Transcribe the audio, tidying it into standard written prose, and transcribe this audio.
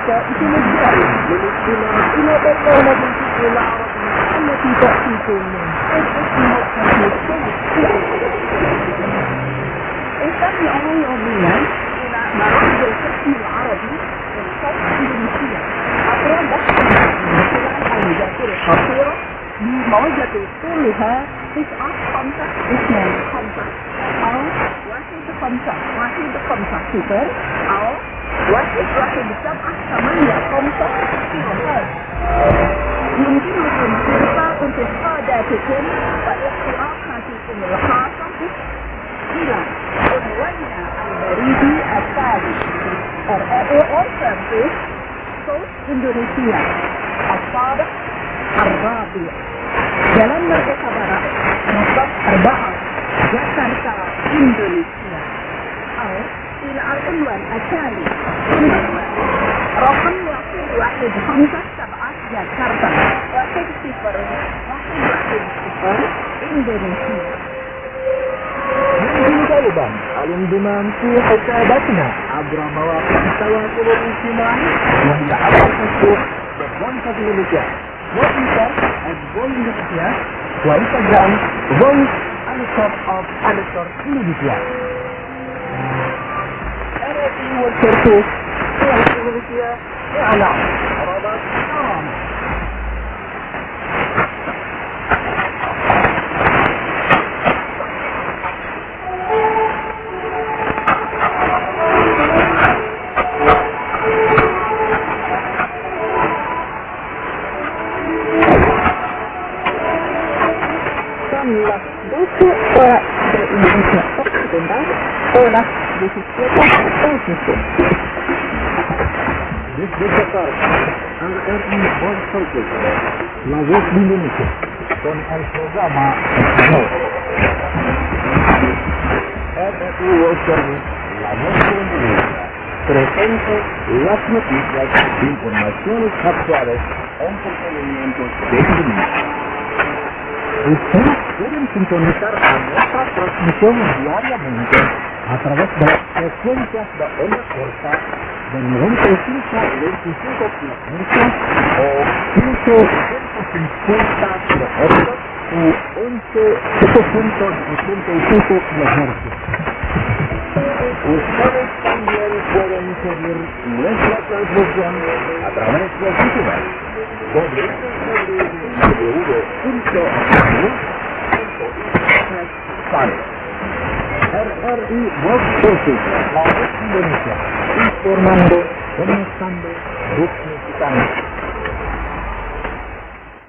Indonesia للاستماع إلى برنامج العربي التي تأتيكم من استمعوا يوميا إلى برامج القسم العربي من صوت إندونيسيا عبر بث المذاكرة القصيرة بموجة طولها 952 أو 1510 أو 11785 يمكنكم إرسال انتقاداتكم واقتراحاتكم الخاصة إلى عنواننا البريدي التالي RAO Service صوت إندونيسيا الصادق الرابع Jalan Merdeka Barat nomor 4 Jakarta Indonesia أو إلى العنوان التالي رقم 1157 Jakarta 10110 Indonesia. يمكنك أيضا الانضمام في حساباتنا عبر مواقع التواصل الاجتماعي وهي عبر فيسبوك Voice of Indonesia وتويتر @Voice Indonesia وإنستغرام Voice_of_Indonesia. RRI والشركة في إندونيسيا إعلام رابط حرام. Desde Jakarta, RRI Voice Service, la voz de Indonesia, con el programa Español. RRI Voice Service, la voz de Indonesia, presenta las noticias, informaciones actuales, entretenimientos de Indonesia. Ustedes pueden sintonizar a nuestra transmisión diariamente a través de las frecuencias de onda corta de 95-25 kHz o 1550 kHz u 11.785 kHz. Ustedes también pueden seguir nuestra transmisión a través de internet www.internet.com. RRI Voice Service, la voz Indonesia, informando, conectando, dignificando.